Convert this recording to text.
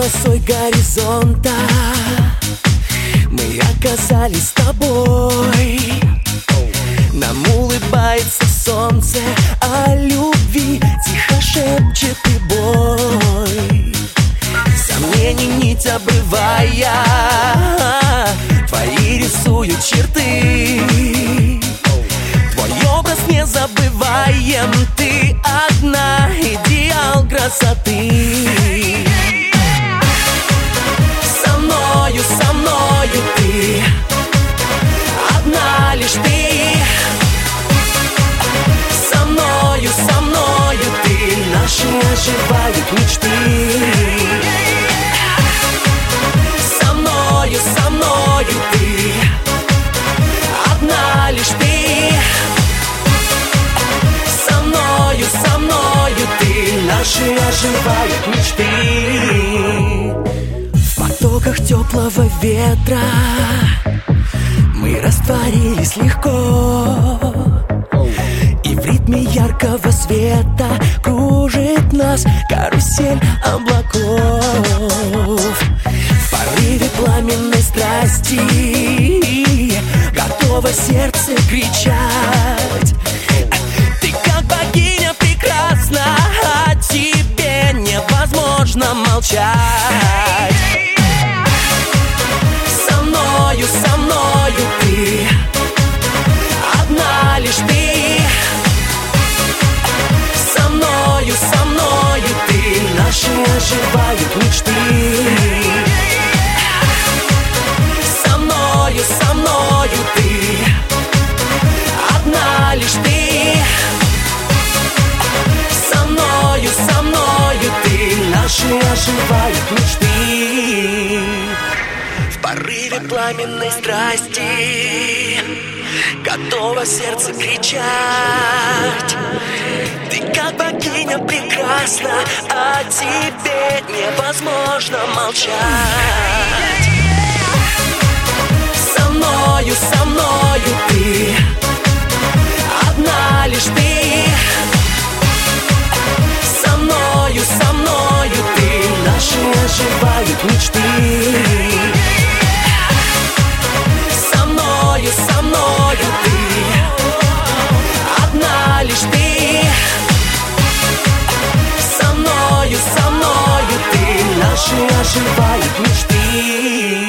полосой горизонта мы оказались с тобой. Нам улыбается солнце, о любви тихо шепчет и бой. Сомнений нить обрывая, твои рисуют черты. Твой образ не забываем, ты одна, идеал красоты. Со мною ты, одна лишь ты. Со мною ты, наши оживают мечты. Со мною ты, одна лишь ты. Со мною ты, наши оживают мечты. В потоках теплого ветра мы растворились легко, и в ритме яркого света кружит нас карусель облаков. В порыве пламенной страсти готово сердце кричать. Ты как богиня прекрасна, о тебе невозможно молчать. Со мною ты, одна лишь ты. Со мною ты, наши оживают мечты. Со мною ты, одна лишь ты. Со мною ты, наши оживают мечты. В порыве пламенной страсти готово сердце кричать. Ты как богиня прекрасна, о тебе невозможно молчать. Со мною ты, одна лишь ты. Со мною ты, наши оживают мечты. Со мною ты, одна лишь ты. Со мною ты, наши оживают мечты.